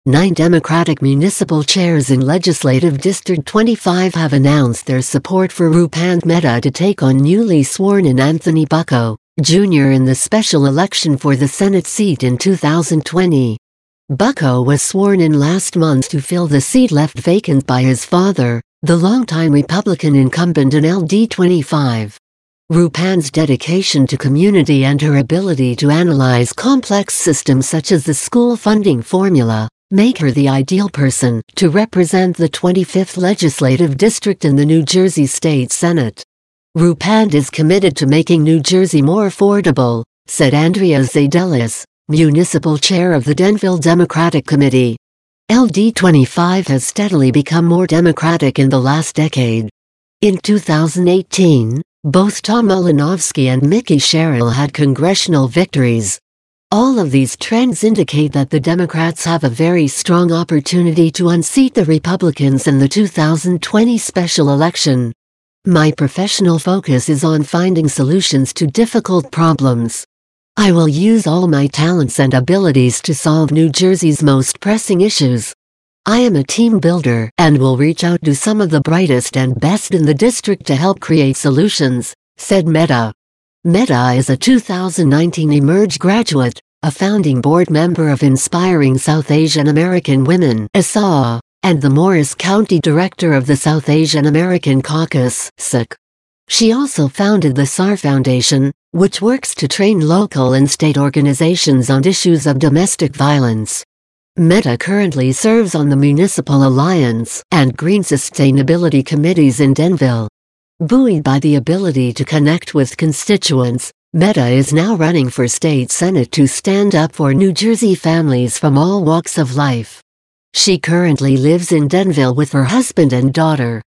9 Democratic municipal chairs in Legislative District 25 have announced their support for Rupand Mehta to take on newly sworn-in Anthony Bucco, Jr. in the special election for the Senate seat in 2020. Bucco was sworn in last month to fill the seat left vacant by his father, the longtime Republican incumbent in LD25. Rupand's dedication to community and her ability to analyze complex systems such as the school funding formula make her the ideal person to represent the 25th Legislative District in the New Jersey State Senate. Rupand is committed to making New Jersey more affordable, said Andrea Zaidelis, municipal chair of the Denville Democratic Committee. LD25 has steadily become more Democratic in the last decade. In 2018, both Tom Malinowski and Mickey Sherrill had congressional victories. All of these trends indicate that the Democrats have a very strong opportunity to unseat the Republicans in the 2020 special election. My professional focus is on finding solutions to difficult problems. I will use all my talents and abilities to solve New Jersey's most pressing issues. I am a team builder and will reach out to some of the brightest and best in the district to help create solutions, said Mehta. Mehta is a 2019 Emerge graduate, a founding board member of Inspiring South Asian American Women (ISAA), and the Morris County Director of the South Asian American Caucus (SAC). She also founded the SAR Foundation, which works to train local and state organizations on issues of domestic violence. Mehta currently serves on the Municipal Alliance and Green Sustainability Committees in Denville. Buoyed by the ability to connect with constituents, Mehta is now running for state senate to stand up for New Jersey families from all walks of life. She currently lives in Denville with her husband and daughter.